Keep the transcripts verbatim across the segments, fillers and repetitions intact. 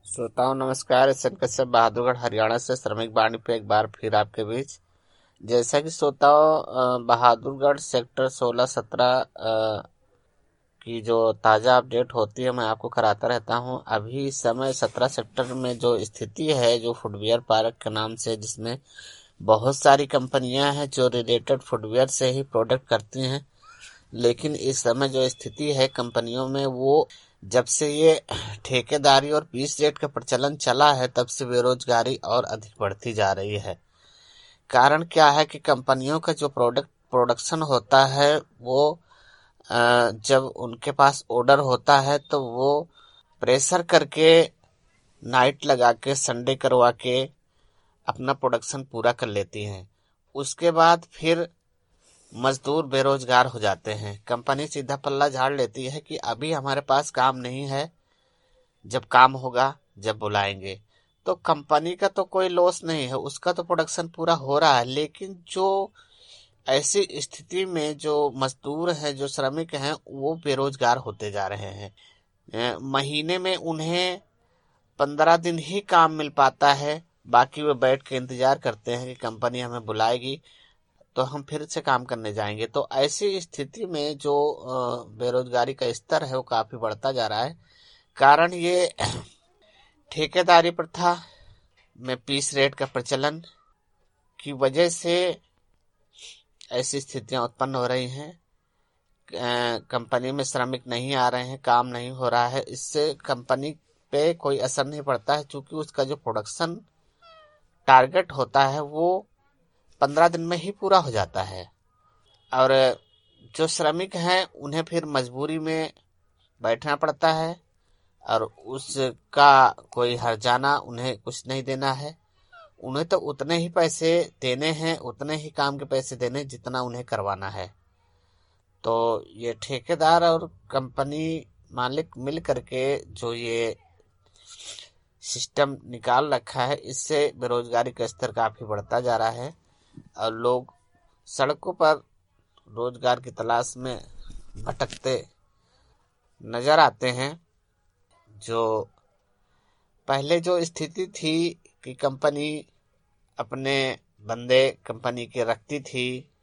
श्रोताओं नमस्कार। S N Kashyap Bahadurgarh Haryana से श्रमिक बाणी पे एक बार फिर आपके बीच। जैसा कि श्रोताओं अ, बहादुरगढ़ सेक्टर सोलह सत्रह की जो ताज़ा अपडेट होती है मैं आपको कराता रहता हूं। अभी इस समय सत्रह सेक्टर में जो स्थिति है, जो फुटवियर पार्क के नाम से, जिसमें बहुत सारी कंपनियां हैं जो रिलेटेड फुटवियर से ही प्रोडक्ट करती हैं, लेकिन इस समय जो स्थिति है कंपनियों में, वो जब से ये ठेकेदारी और पीस रेट का प्रचलन चला है तब से बेरोजगारी और अधिक बढ़ती जा रही है। कारण क्या है कि कंपनियों का जो प्रोडक्ट प्रोडक्शन होता है वो अ, जब उनके पास ऑर्डर होता है तो वो प्रेशर करके, नाइट लगा के, संडे करवा के अपना प्रोडक्शन पूरा कर लेती हैं। उसके बाद फिर मजदूर बेरोजगार हो जाते हैं। कंपनी सीधा पल्ला झाड़ लेती है कि अभी हमारे पास काम नहीं है, जब काम होगा जब बुलाएंगे। तो कंपनी का तो कोई लॉस नहीं है, उसका तो प्रोडक्शन पूरा हो रहा है, लेकिन जो ऐसी स्थिति में जो मजदूर हैं, जो श्रमिक हैं, वो बेरोजगार होते जा रहे हैं। अ, महीने में उन्हें पंद्रह दिन ही काम मिल पाता है। बाकी वो बैठ के इंतजार करते हैं कि कंपनी हमें बुलाएगी तो हम फिर से काम करने जाएंगे। तो ऐसी स्थिति में जो अ, बेरोजगारी का स्तर है वो काफी बढ़ता जा रहा है। कारण ये ठेकेदारी प्रथा में पीस रेट का प्रचलन की वजह से ऐसी स्थितियां उत्पन्न हो रही हैं। अ, कंपनी में श्रमिक नहीं आ रहे हैं, काम नहीं हो रहा है। इससे कंपनी पे कोई असर नहीं पड़ता है, क्योंकि उसका जो प्रोडक्शन टारगेट होता है वो पंद्रह दिन में ही पूरा हो जाता है। और जो श्रमिक हैं उन्हें फिर मजबूरी में बैठना पड़ता है, और उसका कोई हर्जाना उन्हें कुछ नहीं देना है। उन्हें तो उतने ही पैसे देने हैं, उतने ही काम के पैसे देने जितना उन्हें करवाना है। तो ये ठेकेदार और कंपनी मालिक मिल करके जो ये सिस्टम निकाल रखा है, इससे बेरोजगारी का स्तर काफी बढ़ता जा रहा है और लोग सड़कों पर रोजगार की तलाश में भटकते नजर आते हैं। जो पहले जो स्थिति थी कि कंपनी अपने बंदे कंपनी के रखती थी,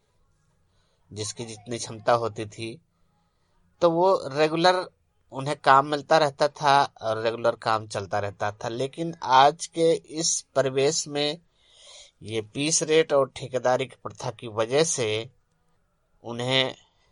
जिसकी जितनी क्षमता होती थी, तो वो रेगुलर उन्हें काम मिलता रहता था और रेगुलर काम चलता रहता था। लेकिन आज के इस परिवेश में ये पीस रेट और ठेकेदारी की प्रथा की वजह से उन्हें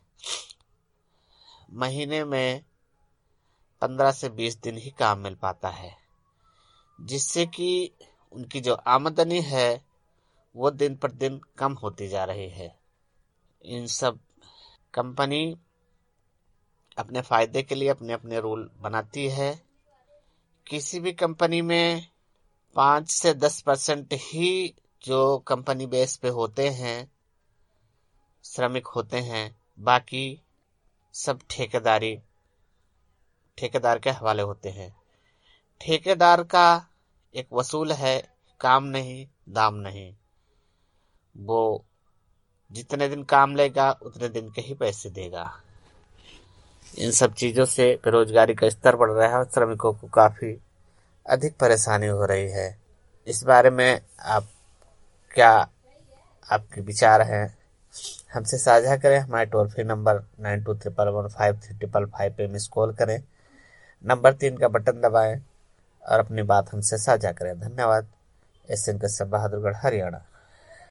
महीने में पंद्रह से बीस दिन ही काम मिल पाता है, जिससे कि उनकी जो आमदनी है वो दिन पर दिन कम होती जा रही है। इन सब कंपनी अपने फायदे के लिए अपने अपने रूल बनाती है। किसी भी कंपनी में पाँच से दस परसेंट ही जो कंपनी बेस पे होते हैं, श्रमिक होते हैं। बाकी सब ठेकेदारी ठेकेदार के हवाले होते हैं। ठेकेदार का एक वसूल है, काम नहीं दाम नहीं। वो जितने दिन काम लेगा उतने दिन के ही पैसे देगा। इन सब चीजों से बेरोजगारी का स्तर बढ़ रहा है और श्रमिकों को काफी अधिक परेशानी हो रही है। इस बारे में आप क्या आपके विचार हैं, हमसे साझा करें। हमारे toll free number nine two triple one five three triple five पे मिस कॉल करें, नंबर तीन का बटन दबाएं और अपनी बात हमसे साझा करें। धन्यवाद। S N Kashyap, Bahadurgarh, Haryana.